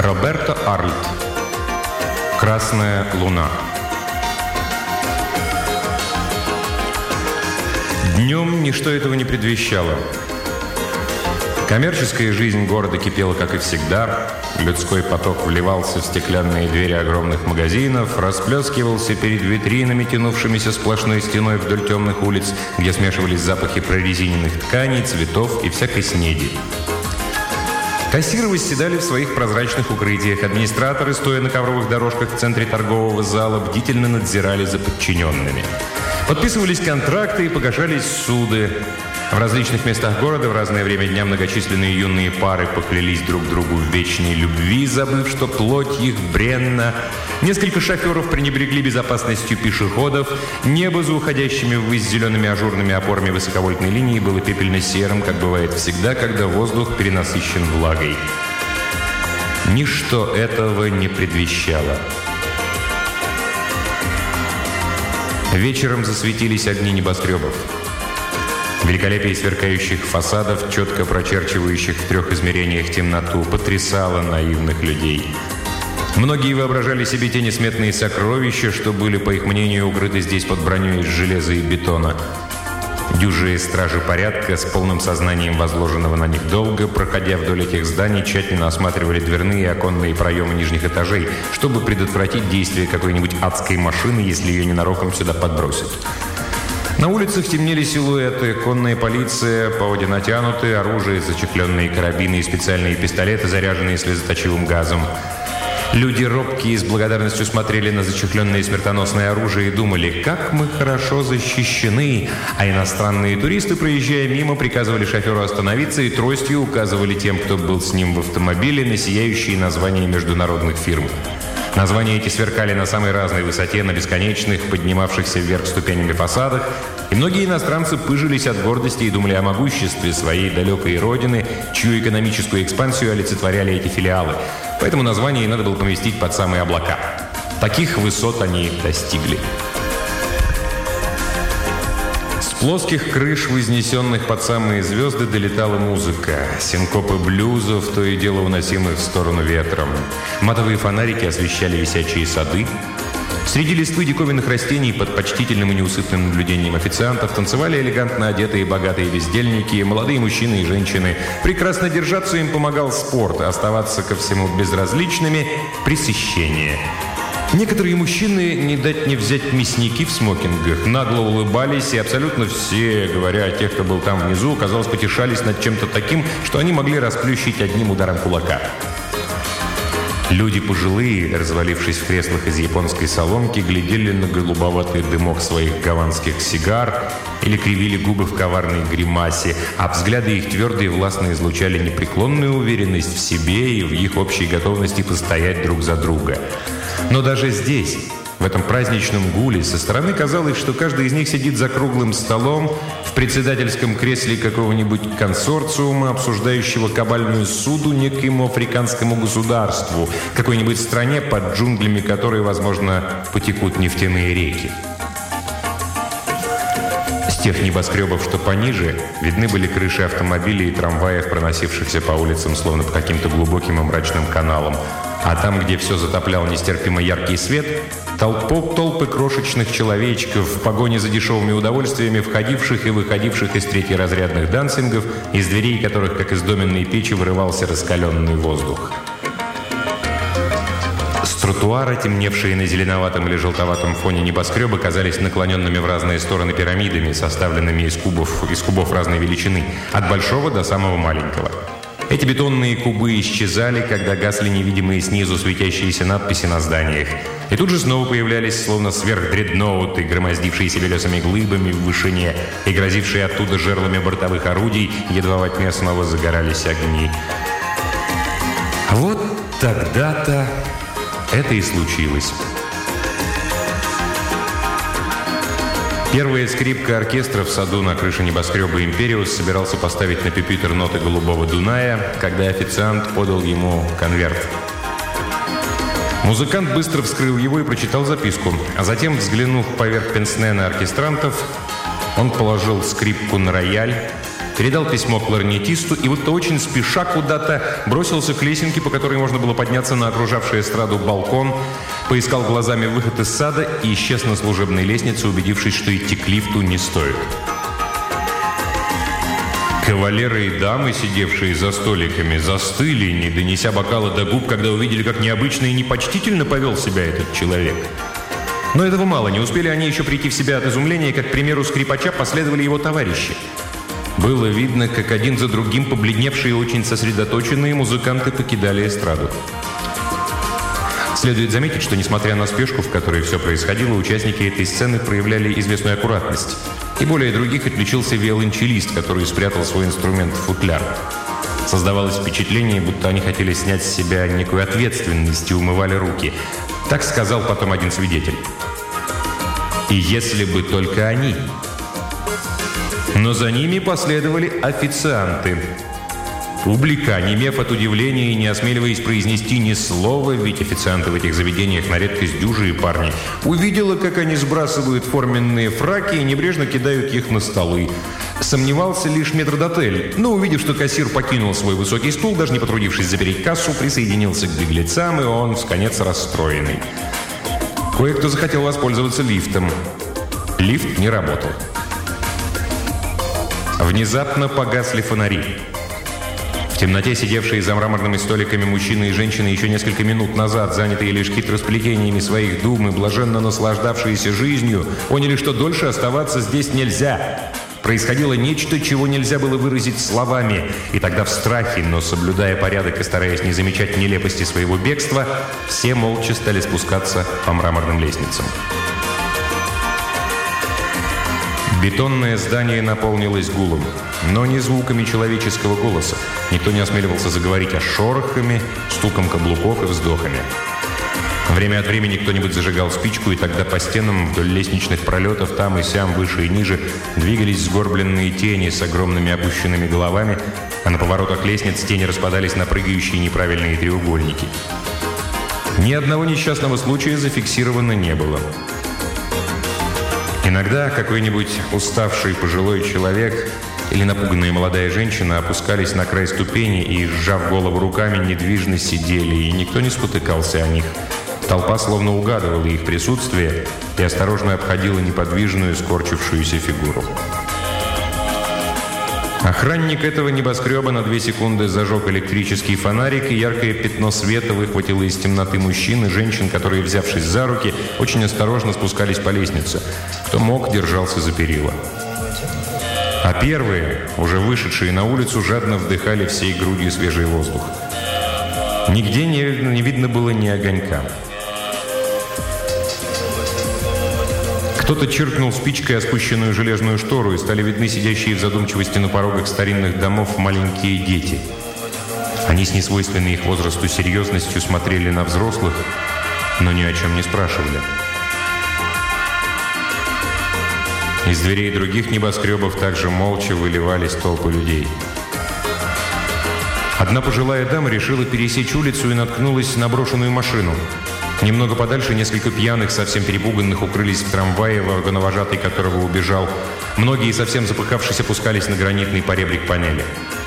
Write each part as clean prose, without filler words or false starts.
Роберто Арльт. «Красная луна». Днем ничто этого не предвещало. Коммерческая жизнь города кипела, как и всегда. Людской поток вливался в стеклянные двери огромных магазинов, расплескивался перед витринами, тянувшимися сплошной стеной вдоль темных улиц, где смешивались запахи прорезиненных тканей, цветов и всякой снеди. Кассиры восседали в своих прозрачных укрытиях. Администраторы, стоя на ковровых дорожках в центре торгового зала, бдительно надзирали за подчиненными. Подписывались контракты и погашались суды. В различных местах города в разное время дня многочисленные юные пары поклялись друг другу в вечной любви, забыв, что плоть их бренна. Несколько шоферов пренебрегли безопасностью пешеходов. Небо за уходящими ввысь зелеными ажурными опорами высоковольтной линии было пепельно-серым, как бывает всегда, когда воздух перенасыщен влагой. Ничто этого не предвещало. Вечером засветились огни небоскребов. Великолепие сверкающих фасадов, четко прочерчивающих в 3 измерениях темноту, потрясало наивных людей. Многие воображали себе те несметные сокровища, что были, по их мнению, укрыты здесь под броней из железа и бетона. Дюжие стражи порядка с полным сознанием возложенного на них долга, проходя вдоль этих зданий, тщательно осматривали дверные и оконные проемы нижних этажей, чтобы предотвратить действие какой-нибудь адской машины, если ее ненароком сюда подбросят. На улицах темнели силуэты, конная полиция, поводья натянуты, оружие, зачехленные карабины и специальные пистолеты, заряженные слезоточивым газом. Люди робкие с благодарностью смотрели на зачехленное смертоносное оружие и думали, как мы хорошо защищены, а иностранные туристы, проезжая мимо, приказывали шоферу остановиться и тростью указывали тем, кто был с ним в автомобиле, на сияющие названия международных фирм. Названия эти сверкали на самой разной высоте, на бесконечных, поднимавшихся вверх ступенями фасадах, и многие иностранцы пыжились от гордости и думали о могуществе своей далекой родины, чью экономическую экспансию олицетворяли эти филиалы. Поэтому название и надо было поместить под самые облака. Таких высот они достигли. С плоских крыш, вознесенных под самые звезды, долетала музыка. Синкопы блюзов, то и дело уносимых в сторону ветром. Матовые фонарики освещали висячие сады. Среди листвы диковинных растений под почтительным и неусыпным наблюдением официантов танцевали элегантно одетые богатые бездельники, молодые мужчины и женщины. Прекрасно держаться им помогал спорт, оставаться ко всему безразличными – пресыщение. Некоторые мужчины, не дать не взять мясники в смокингах, нагло улыбались, и абсолютно все, говоря о тех, кто был там внизу, казалось, потешались над чем-то таким, что они могли расплющить одним ударом кулака. Люди пожилые, развалившись в креслах из японской соломки, глядели на голубоватый дымок своих гаванских сигар или кривили губы в коварной гримасе, а взгляды их твердые и властно излучали непреклонную уверенность в себе и в их общей готовности постоять друг за друга. Но даже здесь, в этом праздничном гуле, со стороны казалось, что каждый из них сидит за круглым столом в председательском кресле какого-нибудь консорциума, обсуждающего кабальную суду некоему африканскому государству, какой-нибудь стране, под джунглями которой, возможно, потекут нефтяные реки. С тех небоскребов, что пониже, видны были крыши автомобилей и трамваев, проносившихся по улицам, словно по каким-то глубоким и мрачным каналам. А там, где все затоплял нестерпимо яркий свет, толпы крошечных человечков в погоне за дешевыми удовольствиями, входивших и выходивших из третьеразрядных дансингов, из дверей которых, как из доменной печи, вырывался раскаленный воздух. С тротуара, темневшие на зеленоватом или желтоватом фоне небоскреба, казались наклоненными в разные стороны пирамидами, составленными из кубов разной величины, от большого до самого маленького. Эти бетонные кубы исчезали, когда гасли невидимые снизу светящиеся надписи на зданиях. И тут же снова появлялись, словно сверхдредноуты, громоздившиеся белесыми глыбами в вышине и грозившие оттуда жерлами бортовых орудий, едва во тьме снова загорались огни. А вот тогда-то это и случилось. Первая скрипка оркестра в саду на крыше небоскреба «Империус» собирался поставить на пюпитр ноты «Голубого Дуная», когда официант подал ему конверт. Музыкант быстро вскрыл его и прочитал записку, а затем, взглянув поверх пенсне на оркестрантов, он положил скрипку на рояль, передал письмо кларнетисту и будто очень спеша куда-то бросился к лесенке, по которой можно было подняться на окружавший эстраду балкон, поискал глазами выход из сада и исчез на служебной лестнице, убедившись, что идти к лифту не стоит. Кавалеры и дамы, сидевшие за столиками, застыли, не донеся бокала до губ, когда увидели, как необычно и непочтительно повел себя этот человек. Но этого мало. Не успели они еще прийти в себя от изумления, как, к примеру, скрипача последовали его товарищи. Было видно, как один за другим побледневшие и очень сосредоточенные музыканты покидали эстраду. Следует заметить, что, несмотря на спешку, в которой все происходило, участники этой сцены проявляли известную аккуратность. И более других отличился виолончелист, который спрятал свой инструмент в футляр. Создавалось впечатление, будто они хотели снять с себя некую ответственность и умывали руки. Так сказал потом один свидетель. И если бы только они. Но за ними последовали официанты. Публика, онемев от удивления и не осмеливаясь произнести ни слова, ведь официанты в этих заведениях на редкость дюжие парни, увидела, как они сбрасывают форменные фраки и небрежно кидают их на столы. Сомневался лишь метрдотель, но, увидев, что кассир покинул свой высокий стул, даже не потрудившись запереть кассу, присоединился к беглецам, и он всконец расстроенный. Кое-кто захотел воспользоваться лифтом. Лифт не работал. Внезапно погасли фонари. В темноте сидевшие за мраморными столиками мужчины и женщины, еще несколько минут назад, занятые лишь хитросплетениями своих дум и блаженно наслаждавшиеся жизнью, поняли, что дольше оставаться здесь нельзя. Происходило нечто, чего нельзя было выразить словами. И тогда в страхе, но соблюдая порядок и стараясь не замечать нелепости своего бегства, все молча стали спускаться по мраморным лестницам. Бетонное здание наполнилось гулом, но не звуками человеческого голоса. Никто не осмеливался заговорить, а шорохами, стуком каблуков и вздохами. Время от времени кто-нибудь зажигал спичку, и тогда по стенам вдоль лестничных пролетов там и сям, выше и ниже, двигались сгорбленные тени с огромными опущенными головами, а на поворотах лестниц тени распадались на прыгающие неправильные треугольники. Ни одного несчастного случая зафиксировано не было. Иногда какой-нибудь уставший пожилой человек или напуганная молодая женщина опускались на край ступени и, сжав голову руками, недвижно сидели, и никто не спотыкался о них. Толпа словно угадывала их присутствие и осторожно обходила неподвижную, скорчившуюся фигуру. Охранник этого небоскреба на 2 секунды зажег электрический фонарик, и яркое пятно света выхватило из темноты мужчин и женщин, которые, взявшись за руки, очень осторожно спускались по лестнице. Кто мог, держался за перила. А первые, уже вышедшие на улицу, жадно вдыхали всей грудью свежий воздух. Нигде не видно было ни огонька. Кто-то чиркнул спичкой о спущенную железную штору, и стали видны сидящие в задумчивости на порогах старинных домов маленькие дети. Они с несвойственной их возрасту серьезностью смотрели на взрослых, но ни о чем не спрашивали. Из дверей других небоскребов также молча выливались толпы людей. Одна пожилая дама решила пересечь улицу и наткнулась на брошенную машину. Немного подальше несколько пьяных, совсем перепуганных, укрылись в трамвае, вагоновожатый которого убежал. Многие, совсем запыхавшись, опускались на гранитный поребрик панели.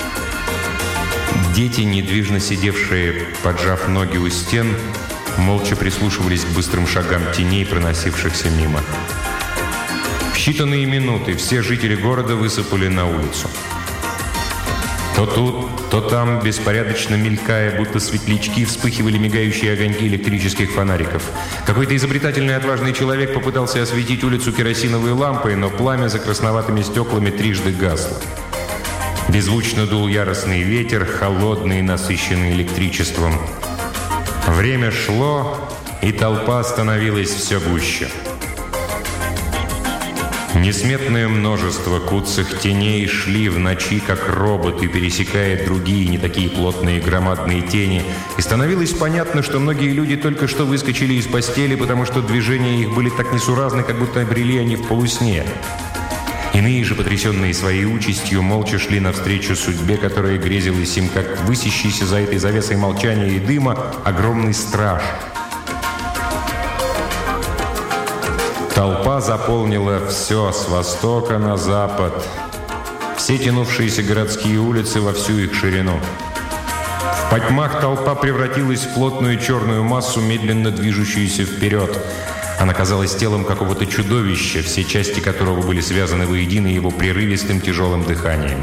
Дети, недвижно сидевшие, поджав ноги у стен, молча прислушивались к быстрым шагам теней, проносившихся мимо. В считанные минуты все жители города высыпали на улицу. То тут, то там, беспорядочно мелькая, будто светлячки, вспыхивали мигающие огоньки электрических фонариков. Какой-то изобретательный и отважный человек попытался осветить улицу керосиновой лампой, но пламя за красноватыми стеклами трижды гасло. Беззвучно дул яростный ветер, холодный и насыщенный электричеством. Время шло, и толпа становилась все гуще. Несметное множество куцых теней шли в ночи, как роботы, пересекая другие, не такие плотные громадные тени. И становилось понятно, что многие люди только что выскочили из постели, потому что движения их были так несуразны, как будто брели они в полусне. Иные же, потрясенные своей участью, молча шли навстречу судьбе, которая грезилась им, как высящийся за этой завесой молчания и дыма огромный страж. Толпа заполнила все с востока на запад. все тянувшиеся городские улицы во всю их ширину. В потьмах толпа превратилась в плотную черную массу, медленно движущуюся вперед. Она казалась телом какого-то чудовища, все части которого были связаны воедино его прерывистым тяжелым дыханием.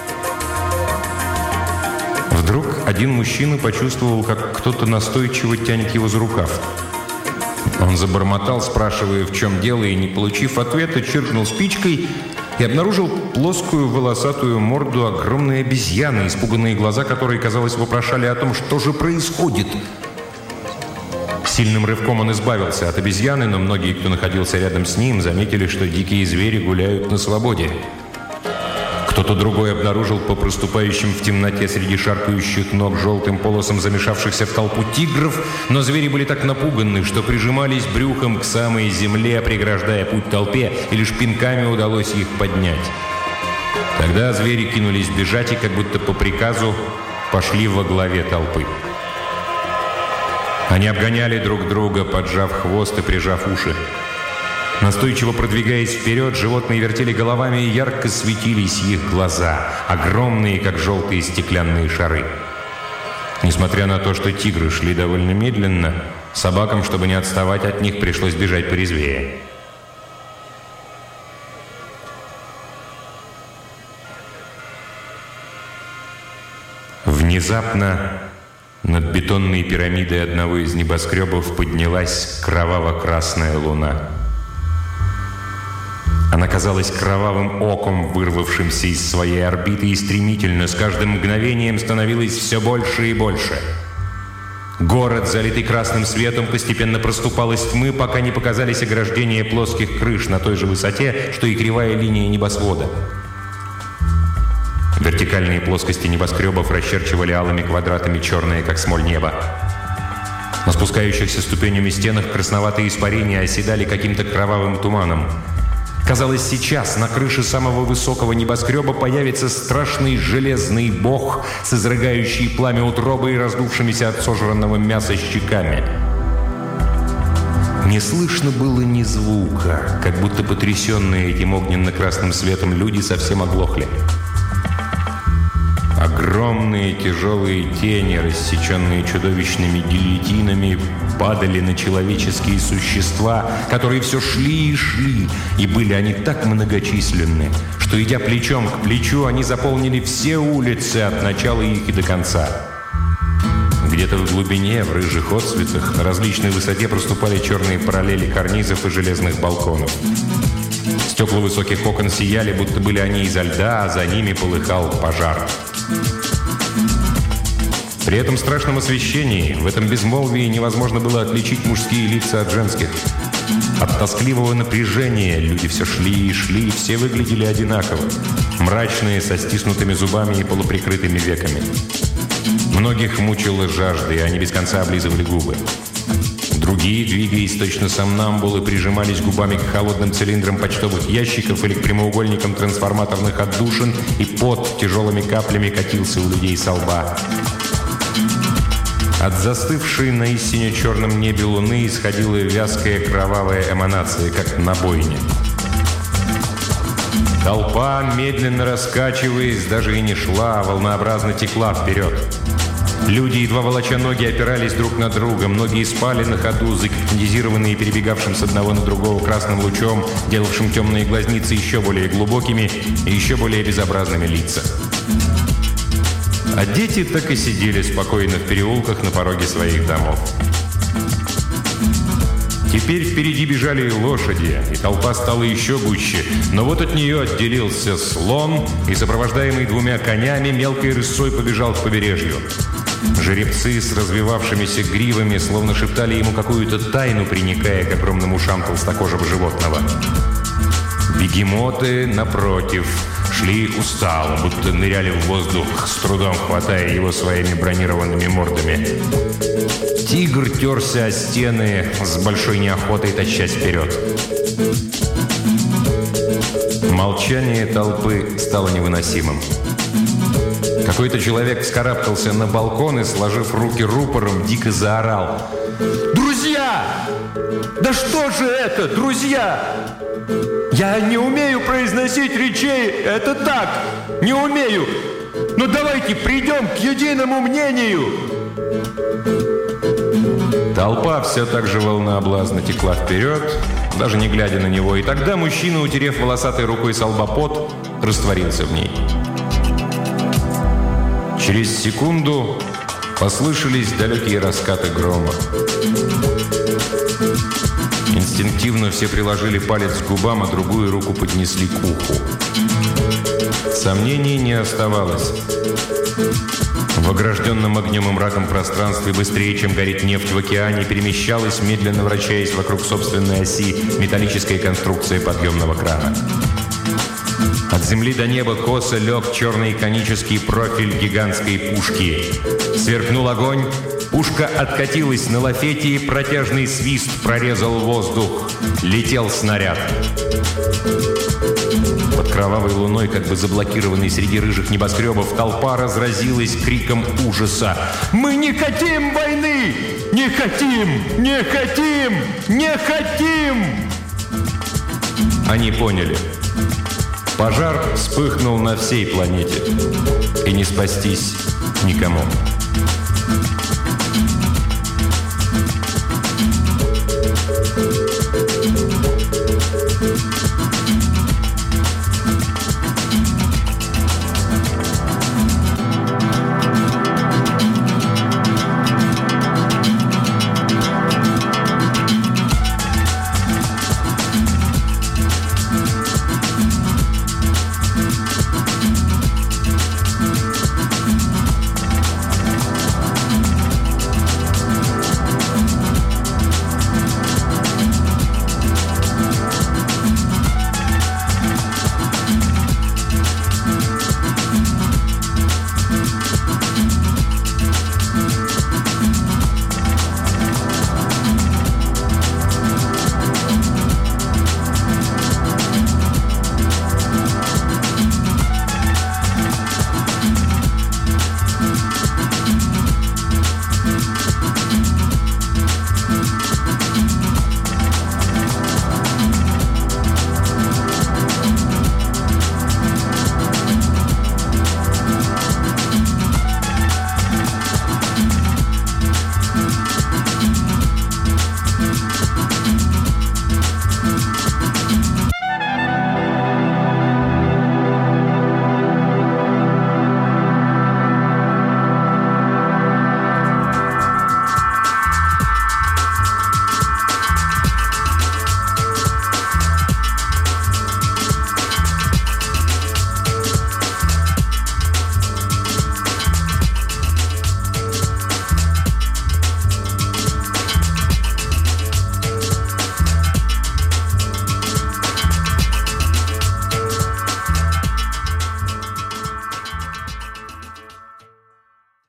Вдруг один мужчина почувствовал, как кто-то настойчиво тянет его за рукав. Он забормотал, спрашивая, в чем дело, и, не получив ответа, чиркнул спичкой и обнаружил плоскую волосатую морду огромной обезьяны, испуганные глаза которой, казалось, вопрошали о том, что же происходит. Сильным рывком он избавился от обезьяны, но многие, кто находился рядом с ним, заметили, что дикие звери гуляют на свободе. Кто-то другой обнаружил по проступающим в темноте среди шаркающих ног желтым полосам замешавшихся в толпу тигров, но звери были так напуганы, что прижимались брюхом к самой земле, преграждая путь толпе, и лишь пинками удалось их поднять. Тогда звери кинулись бежать и, как будто по приказу, пошли во главе толпы. Они обгоняли друг друга, поджав хвост и прижав уши. Настойчиво продвигаясь вперед, животные вертели головами, и ярко светились их глаза, огромные, как желтые стеклянные шары. Несмотря на то, что тигры шли довольно медленно, собакам, чтобы не отставать от них, пришлось бежать порезвее. Внезапно над бетонной пирамидой одного из небоскребов поднялась кроваво-красная луна. Она казалась кровавым оком, вырвавшимся из своей орбиты, и стремительно, с каждым мгновением, становилось все больше и больше. Город, залитый красным светом, постепенно проступал из тьмы, пока не показались ограждения плоских крыш на той же высоте, что и кривая линия небосвода. Вертикальные плоскости небоскребов расчерчивали алыми квадратами черное, как смоль, небо. На спускающихся ступенями стенах красноватые испарения оседали каким-то кровавым туманом. Казалось, сейчас на крыше самого высокого небоскреба появится страшный железный бог с изрыгающей пламя утробой и раздувшимися от сожранного мяса щеками. Не слышно было ни звука, как будто потрясенные этим огненно-красным светом люди совсем оглохли. Огромные тяжелые тени, рассеченные чудовищными гильотинами, падали на человеческие существа, которые все шли и шли, и были они так многочисленны, что, идя плечом к плечу, они заполнили все улицы от начала их и до конца. Где-то в глубине, в рыжих отцветах, на различной высоте проступали черные параллели карнизов и железных балконов. Стекла высоких окон сияли, будто были они изо льда, а за ними полыхал пожар. При этом страшном освещении, в этом безмолвии невозможно было отличить мужские лица от женских. От тоскливого напряжения люди все шли и шли, и все выглядели одинаково. Мрачные, со стиснутыми зубами и полуприкрытыми веками. Многих мучила жажда, и они без конца облизывали губы. Другие, двигаясь точно сомнамбулы, прижимались губами к холодным цилиндрам почтовых ящиков или к прямоугольникам трансформаторных отдушин, и пот тяжелыми каплями катился у людей со лба. От застывшей на истине черном небе луны исходила вязкая кровавая эманация, как на бойне. Толпа, медленно раскачиваясь, даже и не шла, а волнообразно текла вперед. Люди, едва волоча ноги, опирались друг на друга. Многие спали на ходу, загипнотизированные перебегавшим с одного на другого красным лучом, делавшим темные глазницы еще более глубокими и еще более безобразными лица. А дети так и сидели спокойно в переулках на пороге своих домов. Теперь впереди бежали лошади, и толпа стала еще гуще. Но вот от нее отделился слон, и, сопровождаемый двумя конями, мелкой рысцой побежал к побережью. Жеребцы с развивавшимися гривами словно шептали ему какую-то тайну, приникая к огромным ушам толстокожего животного. Бегемоты, напротив, шли устало, будто ныряли в воздух, с трудом хватая его своими бронированными мордами. Тигр терся о стены, с большой неохотой тащась вперед. Молчание толпы стало невыносимым. Какой-то человек вскарабкался на балкон и, сложив руки рупором, дико заорал: «Друзья! Да что же это, друзья? Я не умею произносить речей, это так, Не умею! Но давайте придем к единому мнению!» Толпа все так же волнообразно текла вперед, даже не глядя на него, и тогда мужчина, утерев волосатой рукой со лба пот, растворился в ней. Через секунду послышались далекие раскаты грома. Инстинктивно все приложили палец к губам, а другую руку поднесли к уху. Сомнений не оставалось. В огражденном огнем и мраком пространстве быстрее, чем горит нефть в океане, перемещалась, медленно вращаясь вокруг собственной оси, металлическая конструкция подъемного крана. От земли до неба косо лег черный конический профиль гигантской пушки. Сверкнул огонь, пушка откатилась на лафете, и протяжный свист прорезал воздух. Летел снаряд. Под кровавой луной, как бы заблокированной среди рыжих небоскребов, толпа разразилась криком ужаса. «Мы не хотим войны! Не хотим! Не хотим! Не хотим!» Они поняли. Пожар вспыхнул на всей планете. И не спастись никому.